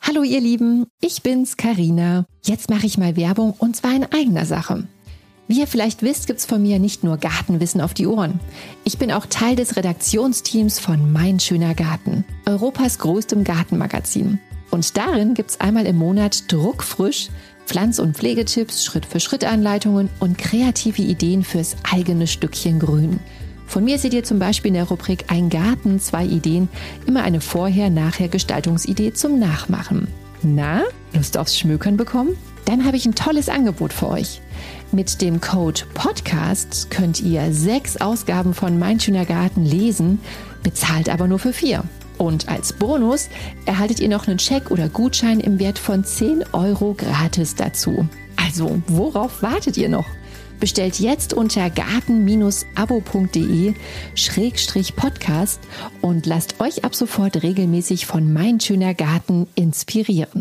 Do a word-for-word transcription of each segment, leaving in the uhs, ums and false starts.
Hallo ihr Lieben, ich bin's, Carina. Jetzt mache ich mal Werbung und zwar in eigener Sache. Wie ihr vielleicht wisst, gibt's von mir nicht nur Gartenwissen auf die Ohren. Ich bin auch Teil des Redaktionsteams von Mein Schöner Garten, Europas größtem Gartenmagazin. Und darin gibt's einmal im Monat druckfrisch Pflanz- und Pflegetipps, Schritt-für-Schritt-Anleitungen und kreative Ideen fürs eigene Stückchen Grün. Von mir seht ihr zum Beispiel in der Rubrik Ein Garten, zwei Ideen, immer eine Vorher-Nachher-Gestaltungsidee zum Nachmachen. Na, Lust aufs Schmökern bekommen? Dann habe ich ein tolles Angebot für euch. Mit dem Code Podcast könnt ihr sechs Ausgaben von Mein Schöner Garten lesen, bezahlt aber nur für vier. Und als Bonus erhaltet ihr noch einen Scheck oder Gutschein im Wert von zehn Euro gratis dazu. Also, worauf wartet ihr noch? Bestellt jetzt unter garten-abo.de schrägstrich Podcast und lasst euch ab sofort regelmäßig von Mein Schöner Garten inspirieren.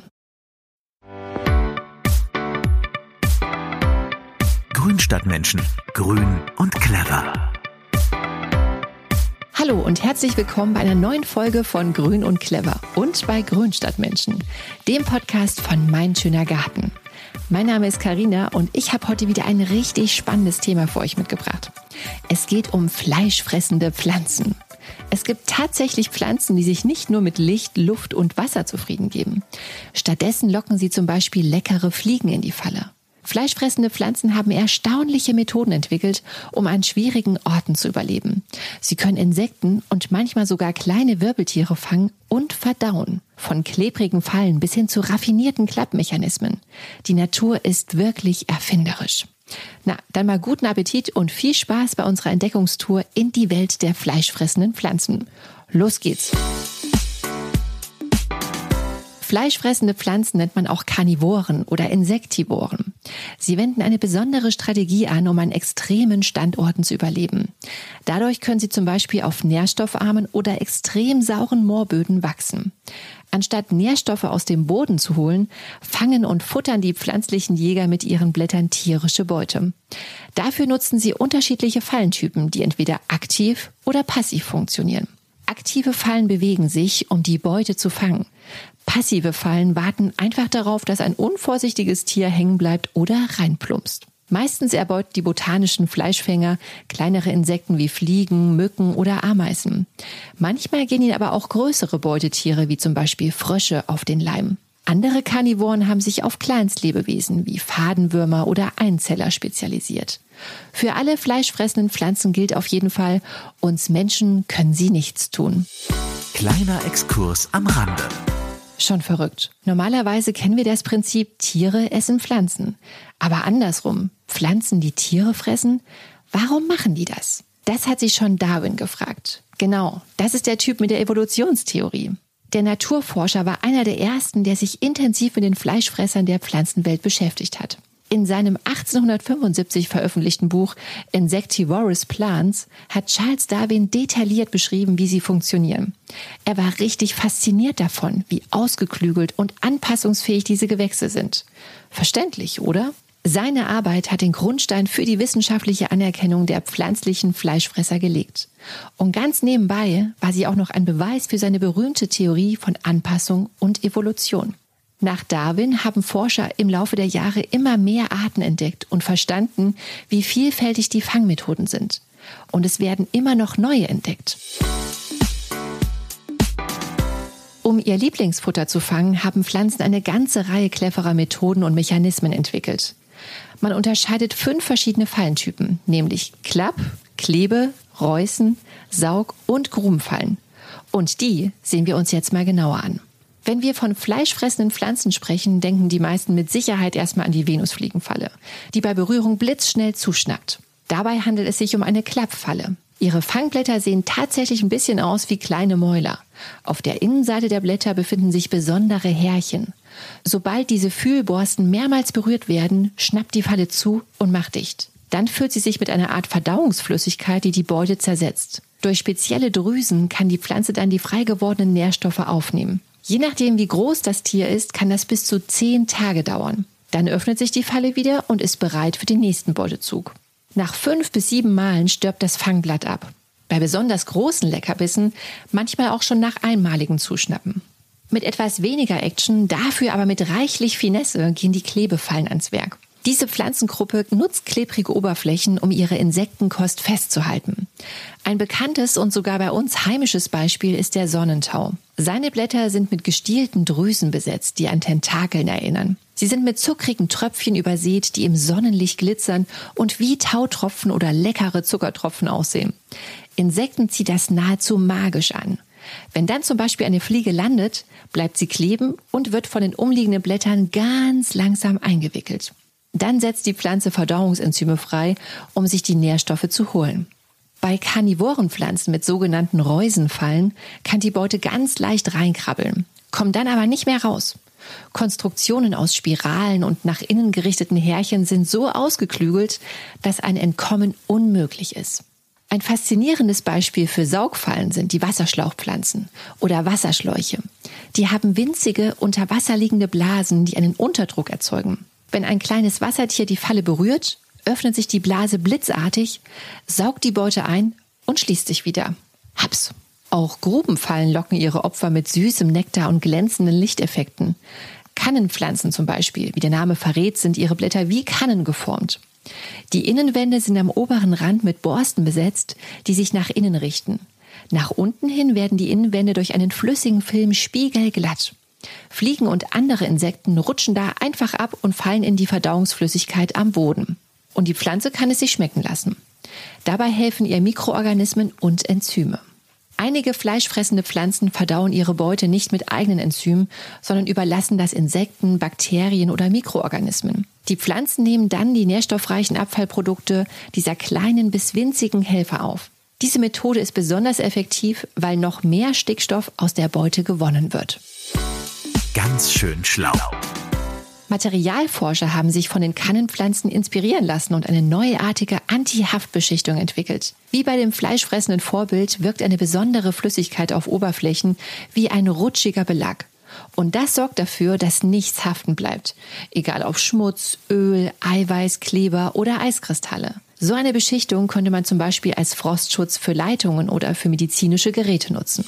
Grünstadtmenschen. Grün und clever. Hallo und herzlich willkommen bei einer neuen Folge von Grün und Clever und bei Grünstadtmenschen, dem Podcast von Mein Schöner Garten. Mein Name ist Carina und ich habe heute wieder ein richtig spannendes Thema für euch mitgebracht. Es geht um fleischfressende Pflanzen. Es gibt tatsächlich Pflanzen, die sich nicht nur mit Licht, Luft und Wasser zufrieden geben. Stattdessen locken sie zum Beispiel leckere Fliegen in die Falle. Fleischfressende Pflanzen haben erstaunliche Methoden entwickelt, um an schwierigen Orten zu überleben. Sie können Insekten und manchmal sogar kleine Wirbeltiere fangen und verdauen. Von klebrigen Fallen bis hin zu raffinierten Klappmechanismen. Die Natur ist wirklich erfinderisch. Na, dann mal guten Appetit und viel Spaß bei unserer Entdeckungstour in die Welt der fleischfressenden Pflanzen. Los geht's! Fleischfressende Pflanzen nennt man auch Karnivoren oder Insektivoren. Sie wenden eine besondere Strategie an, um an extremen Standorten zu überleben. Dadurch können sie zum Beispiel auf nährstoffarmen oder extrem sauren Moorböden wachsen. Anstatt Nährstoffe aus dem Boden zu holen, fangen und futtern die pflanzlichen Jäger mit ihren Blättern tierische Beute. Dafür nutzen sie unterschiedliche Fallentypen, die entweder aktiv oder passiv funktionieren. Aktive Fallen bewegen sich, um die Beute zu fangen. Passive Fallen warten einfach darauf, dass ein unvorsichtiges Tier hängen bleibt oder reinplumpst. Meistens erbeuten die botanischen Fleischfänger kleinere Insekten wie Fliegen, Mücken oder Ameisen. Manchmal gehen ihnen aber auch größere Beutetiere wie zum Beispiel Frösche auf den Leim. Andere Karnivoren haben sich auf Kleinstlebewesen wie Fadenwürmer oder Einzeller spezialisiert. Für alle fleischfressenden Pflanzen gilt auf jeden Fall, uns Menschen können sie nichts tun. Kleiner Exkurs am Rande. Schon verrückt. Normalerweise kennen wir das Prinzip, Tiere essen Pflanzen. Aber andersrum, Pflanzen, die Tiere fressen? Warum machen die das? Das hat sich schon Darwin gefragt. Genau, das ist der Typ mit der Evolutionstheorie. Der Naturforscher war einer der ersten, der sich intensiv mit den Fleischfressern der Pflanzenwelt beschäftigt hat. In seinem achtzehnhundertfünfundsiebzig veröffentlichten Buch Insectivorous Plants hat Charles Darwin detailliert beschrieben, wie sie funktionieren. Er war richtig fasziniert davon, wie ausgeklügelt und anpassungsfähig diese Gewächse sind. Verständlich, oder? Seine Arbeit hat den Grundstein für die wissenschaftliche Anerkennung der pflanzlichen Fleischfresser gelegt. Und ganz nebenbei war sie auch noch ein Beweis für seine berühmte Theorie von Anpassung und Evolution. Nach Darwin haben Forscher im Laufe der Jahre immer mehr Arten entdeckt und verstanden, wie vielfältig die Fangmethoden sind. Und es werden immer noch neue entdeckt. Um ihr Lieblingsfutter zu fangen, haben Pflanzen eine ganze Reihe cleverer Methoden und Mechanismen entwickelt. Man unterscheidet fünf verschiedene Fallentypen, nämlich Klapp-, Klebe-, Reußen-, Saug- und Grubenfallen. Und die sehen wir uns jetzt mal genauer an. Wenn wir von fleischfressenden Pflanzen sprechen, denken die meisten mit Sicherheit erstmal an die Venusfliegenfalle, die bei Berührung blitzschnell zuschnappt. Dabei handelt es sich um eine Klappfalle. Ihre Fangblätter sehen tatsächlich ein bisschen aus wie kleine Mäuler. Auf der Innenseite der Blätter befinden sich besondere Härchen. Sobald diese Fühlborsten mehrmals berührt werden, schnappt die Falle zu und macht dicht. Dann füllt sie sich mit einer Art Verdauungsflüssigkeit, die die Beute zersetzt. Durch spezielle Drüsen kann die Pflanze dann die frei gewordenen Nährstoffe aufnehmen. Je nachdem, wie groß das Tier ist, kann das bis zu zehn Tage dauern. Dann öffnet sich die Falle wieder und ist bereit für den nächsten Beutezug. Nach fünf bis sieben Malen stirbt das Fangblatt ab. Bei besonders großen Leckerbissen manchmal auch schon nach einmaligem Zuschnappen. Mit etwas weniger Action, dafür aber mit reichlich Finesse gehen die Klebefallen ans Werk. Diese Pflanzengruppe nutzt klebrige Oberflächen, um ihre Insektenkost festzuhalten. Ein bekanntes und sogar bei uns heimisches Beispiel ist der Sonnentau. Seine Blätter sind mit gestielten Drüsen besetzt, die an Tentakeln erinnern. Sie sind mit zuckrigen Tröpfchen übersät, die im Sonnenlicht glitzern und wie Tautropfen oder leckere Zuckertropfen aussehen. Insekten zieht das nahezu magisch an. Wenn dann zum Beispiel eine Fliege landet, bleibt sie kleben und wird von den umliegenden Blättern ganz langsam eingewickelt. Dann setzt die Pflanze Verdauungsenzyme frei, um sich die Nährstoffe zu holen. Bei karnivoren Pflanzen mit sogenannten Reusenfallen kann die Beute ganz leicht reinkrabbeln, kommt dann aber nicht mehr raus. Konstruktionen aus Spiralen und nach innen gerichteten Härchen sind so ausgeklügelt, dass ein Entkommen unmöglich ist. Ein faszinierendes Beispiel für Saugfallen sind die Wasserschlauchpflanzen oder Wasserschläuche. Die haben winzige, unter Wasser liegende Blasen, die einen Unterdruck erzeugen. Wenn ein kleines Wassertier die Falle berührt, öffnet sich die Blase blitzartig, saugt die Beute ein und schließt sich wieder. Haps! Auch Grubenfallen locken ihre Opfer mit süßem Nektar und glänzenden Lichteffekten. Kannenpflanzen zum Beispiel, wie der Name verrät, sind ihre Blätter wie Kannen geformt. Die Innenwände sind am oberen Rand mit Borsten besetzt, die sich nach innen richten. Nach unten hin werden die Innenwände durch einen flüssigen Film spiegelglatt. Fliegen und andere Insekten rutschen da einfach ab und fallen in die Verdauungsflüssigkeit am Boden. Und die Pflanze kann es sich schmecken lassen. Dabei helfen ihr Mikroorganismen und Enzyme. Einige fleischfressende Pflanzen verdauen ihre Beute nicht mit eigenen Enzymen, sondern überlassen das Insekten, Bakterien oder Mikroorganismen. Die Pflanzen nehmen dann die nährstoffreichen Abfallprodukte dieser kleinen bis winzigen Helfer auf. Diese Methode ist besonders effektiv, weil noch mehr Stickstoff aus der Beute gewonnen wird. Ganz schön schlau. Materialforscher haben sich von den Kannenpflanzen inspirieren lassen und eine neuartige Anti-Haftbeschichtung entwickelt. Wie bei dem fleischfressenden Vorbild wirkt eine besondere Flüssigkeit auf Oberflächen wie ein rutschiger Belag. Und das sorgt dafür, dass nichts haften bleibt. Egal ob Schmutz, Öl, Eiweiß, Kleber oder Eiskristalle. So eine Beschichtung könnte man zum Beispiel als Frostschutz für Leitungen oder für medizinische Geräte nutzen.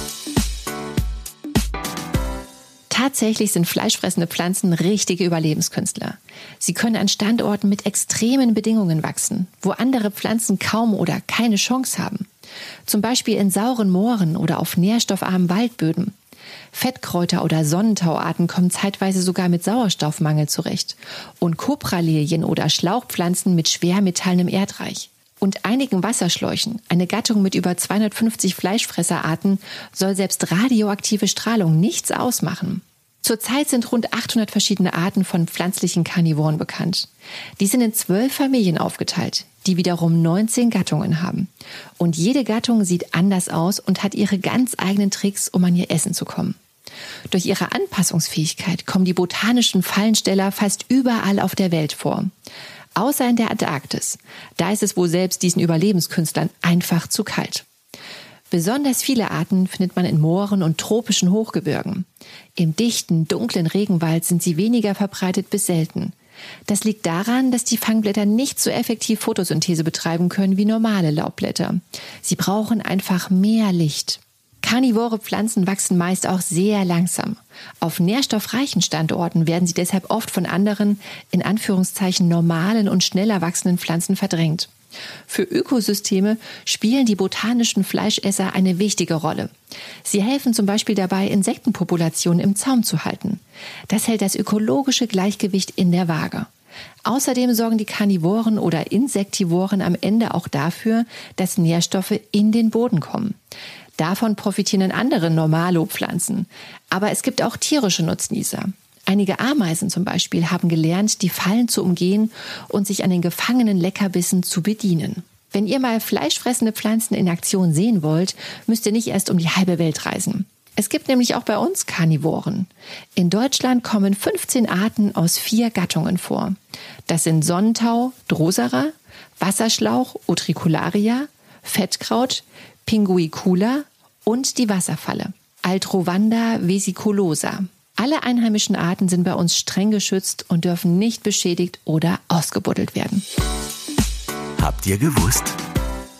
Tatsächlich sind fleischfressende Pflanzen richtige Überlebenskünstler. Sie können an Standorten mit extremen Bedingungen wachsen, wo andere Pflanzen kaum oder keine Chance haben. Zum Beispiel in sauren Mooren oder auf nährstoffarmen Waldböden. Fettkräuter oder Sonnentauarten kommen zeitweise sogar mit Sauerstoffmangel zurecht. Und Kopralilien oder Schlauchpflanzen mit schwermetallenem Erdreich. Und einigen Wasserschläuchen, eine Gattung mit über zweihundertfünfzig Fleischfresserarten, soll selbst radioaktive Strahlung nichts ausmachen. Zurzeit sind rund achthundert verschiedene Arten von pflanzlichen Karnivoren bekannt. Die sind in zwölf Familien aufgeteilt, die wiederum neunzehn Gattungen haben. Und jede Gattung sieht anders aus und hat ihre ganz eigenen Tricks, um an ihr Essen zu kommen. Durch ihre Anpassungsfähigkeit kommen die botanischen Fallensteller fast überall auf der Welt vor. Außer in der Antarktis. Da ist es wohl selbst diesen Überlebenskünstlern einfach zu kalt. Besonders viele Arten findet man in Mooren und tropischen Hochgebirgen. Im dichten, dunklen Regenwald sind sie weniger verbreitet bis selten. Das liegt daran, dass die Fangblätter nicht so effektiv Photosynthese betreiben können wie normale Laubblätter. Sie brauchen einfach mehr Licht. Karnivore Pflanzen wachsen meist auch sehr langsam. Auf nährstoffreichen Standorten werden sie deshalb oft von anderen, in Anführungszeichen normalen und schneller wachsenden Pflanzen verdrängt. Für Ökosysteme spielen die botanischen Fleischesser eine wichtige Rolle. Sie helfen zum Beispiel dabei, Insektenpopulationen im Zaum zu halten. Das hält das ökologische Gleichgewicht in der Waage. Außerdem sorgen die Karnivoren oder Insektivoren am Ende auch dafür, dass Nährstoffe in den Boden kommen. Davon profitieren andere Normalo-Pflanzen. Aber es gibt auch tierische Nutznießer. Einige Ameisen zum Beispiel haben gelernt, die Fallen zu umgehen und sich an den gefangenen Leckerbissen zu bedienen. Wenn ihr mal fleischfressende Pflanzen in Aktion sehen wollt, müsst ihr nicht erst um die halbe Welt reisen. Es gibt nämlich auch bei uns Karnivoren. In Deutschland kommen fünfzehn Arten aus vier Gattungen vor. Das sind Sonnentau, Drosera, Wasserschlauch, Utricularia, Fettkraut, Pinguicula und die Wasserfalle, Altrovanda vesiculosa. Alle einheimischen Arten sind bei uns streng geschützt und dürfen nicht beschädigt oder ausgebuddelt werden. Habt ihr gewusst?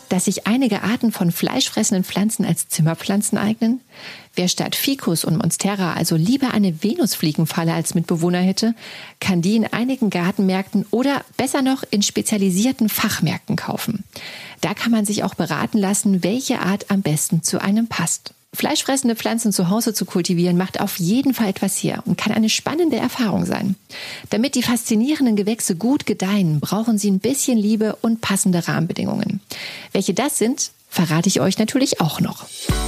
dass sich einige Arten von fleischfressenden Pflanzen als Zimmerpflanzen eignen? Wer statt Ficus und Monstera also lieber eine Venusfliegenfalle als Mitbewohner hätte, kann die in einigen Gartenmärkten oder besser noch in spezialisierten Fachmärkten kaufen. Da kann man sich auch beraten lassen, welche Art am besten zu einem passt. Fleischfressende Pflanzen zu Hause zu kultivieren, macht auf jeden Fall etwas her und kann eine spannende Erfahrung sein. Damit die faszinierenden Gewächse gut gedeihen, brauchen sie ein bisschen Liebe und passende Rahmenbedingungen. Welche das sind, verrate ich euch natürlich auch noch.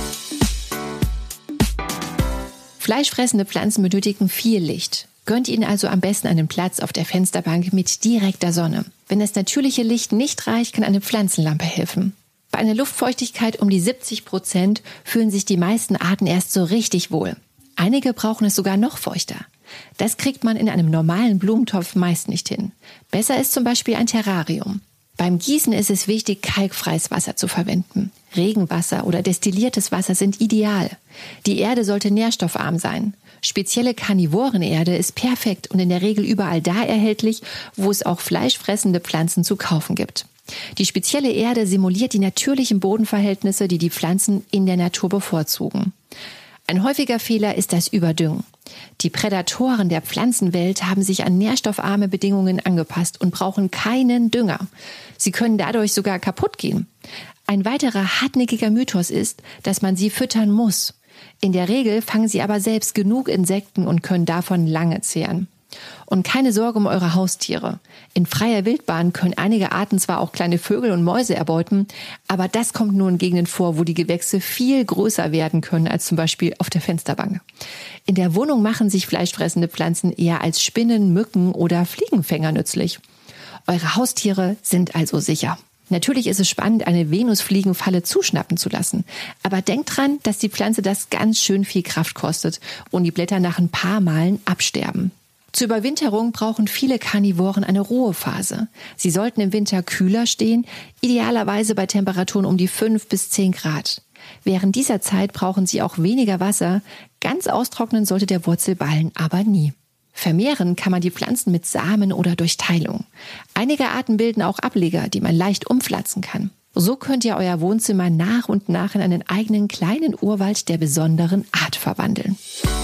Fleischfressende Pflanzen benötigen viel Licht. Gönnt ihnen also am besten einen Platz auf der Fensterbank mit direkter Sonne. Wenn das natürliche Licht nicht reicht, kann eine Pflanzenlampe helfen. Bei einer Luftfeuchtigkeit um die siebzig Prozent fühlen sich die meisten Arten erst so richtig wohl. Einige brauchen es sogar noch feuchter. Das kriegt man in einem normalen Blumentopf meist nicht hin. Besser ist zum Beispiel ein Terrarium. Beim Gießen ist es wichtig, kalkfreies Wasser zu verwenden. Regenwasser oder destilliertes Wasser sind ideal. Die Erde sollte nährstoffarm sein. Spezielle Karnivorenerde ist perfekt und in der Regel überall da erhältlich, wo es auch fleischfressende Pflanzen zu kaufen gibt. Die spezielle Erde simuliert die natürlichen Bodenverhältnisse, die die Pflanzen in der Natur bevorzugen. Ein häufiger Fehler ist das Überdüngen. Die Prädatoren der Pflanzenwelt haben sich an nährstoffarme Bedingungen angepasst und brauchen keinen Dünger. Sie können dadurch sogar kaputt gehen. Ein weiterer hartnäckiger Mythos ist, dass man sie füttern muss. In der Regel fangen sie aber selbst genug Insekten und können davon lange zehren. Und keine Sorge um eure Haustiere. In freier Wildbahn können einige Arten zwar auch kleine Vögel und Mäuse erbeuten, aber das kommt nur in Gegenden vor, wo die Gewächse viel größer werden können als zum Beispiel auf der Fensterbank. In der Wohnung machen sich fleischfressende Pflanzen eher als Spinnen, Mücken oder Fliegenfänger nützlich. Eure Haustiere sind also sicher. Natürlich ist es spannend, eine Venusfliegenfalle zuschnappen zu lassen. Aber denkt dran, dass die Pflanze das ganz schön viel Kraft kostet und die Blätter nach ein paar Malen absterben. Zur Überwinterung brauchen viele Karnivoren eine Ruhephase. Sie sollten im Winter kühler stehen, idealerweise bei Temperaturen um die fünf bis zehn Grad. Während dieser Zeit brauchen sie auch weniger Wasser. Ganz austrocknen sollte der Wurzelballen aber nie. Vermehren kann man die Pflanzen mit Samen oder durch Teilung. Einige Arten bilden auch Ableger, die man leicht umpflanzen kann. So könnt ihr euer Wohnzimmer nach und nach in einen eigenen kleinen Urwald der besonderen Art verwandeln.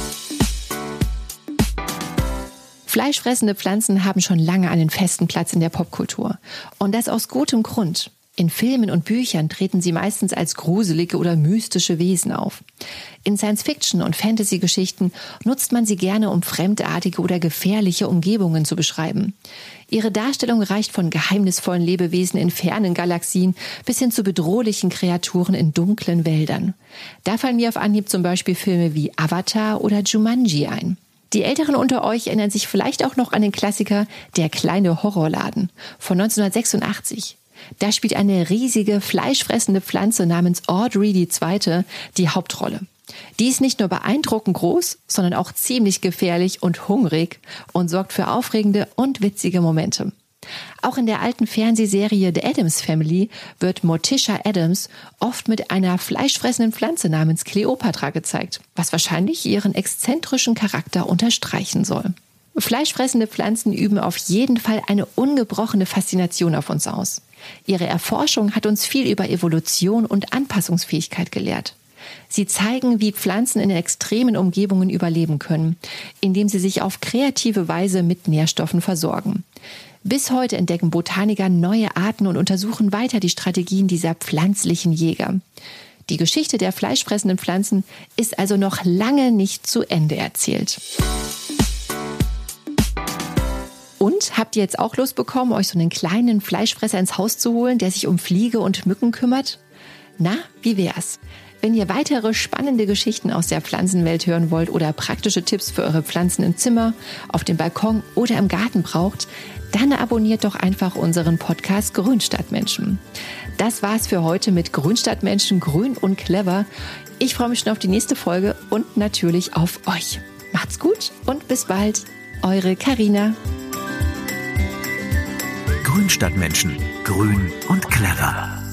Fleischfressende Pflanzen haben schon lange einen festen Platz in der Popkultur. Und das aus gutem Grund. In Filmen und Büchern treten sie meistens als gruselige oder mystische Wesen auf. In Science-Fiction- und Fantasy-Geschichten nutzt man sie gerne, um fremdartige oder gefährliche Umgebungen zu beschreiben. Ihre Darstellung reicht von geheimnisvollen Lebewesen in fernen Galaxien bis hin zu bedrohlichen Kreaturen in dunklen Wäldern. Da fallen mir auf Anhieb zum Beispiel Filme wie Avatar oder Jumanji ein. Die Älteren unter euch erinnern sich vielleicht auch noch an den Klassiker Der kleine Horrorladen von neunzehnhundertsechsundachtzig. Da spielt eine riesige, fleischfressende Pflanze namens Audrey die Zweite die Hauptrolle. Die ist nicht nur beeindruckend groß, sondern auch ziemlich gefährlich und hungrig und sorgt für aufregende und witzige Momente. Auch in der alten Fernsehserie The Addams Family wird Morticia Addams oft mit einer fleischfressenden Pflanze namens Cleopatra gezeigt, was wahrscheinlich ihren exzentrischen Charakter unterstreichen soll. Fleischfressende Pflanzen üben auf jeden Fall eine ungebrochene Faszination auf uns aus. Ihre Erforschung hat uns viel über Evolution und Anpassungsfähigkeit gelehrt. Sie zeigen, wie Pflanzen in extremen Umgebungen überleben können, indem sie sich auf kreative Weise mit Nährstoffen versorgen. Bis heute entdecken Botaniker neue Arten und untersuchen weiter die Strategien dieser pflanzlichen Jäger. Die Geschichte der fleischfressenden Pflanzen ist also noch lange nicht zu Ende erzählt. Und habt ihr jetzt auch Lust bekommen, euch so einen kleinen Fleischfresser ins Haus zu holen, der sich um Fliege und Mücken kümmert? Na, wie wär's? Wenn ihr weitere spannende Geschichten aus der Pflanzenwelt hören wollt oder praktische Tipps für eure Pflanzen im Zimmer, auf dem Balkon oder im Garten braucht, dann abonniert doch einfach unseren Podcast Grünstadtmenschen. Das war's für heute mit Grünstadtmenschen, grün und clever. Ich freue mich schon auf die nächste Folge und natürlich auf euch. Macht's gut und bis bald. Eure Carina. Grünstadtmenschen, grün und clever.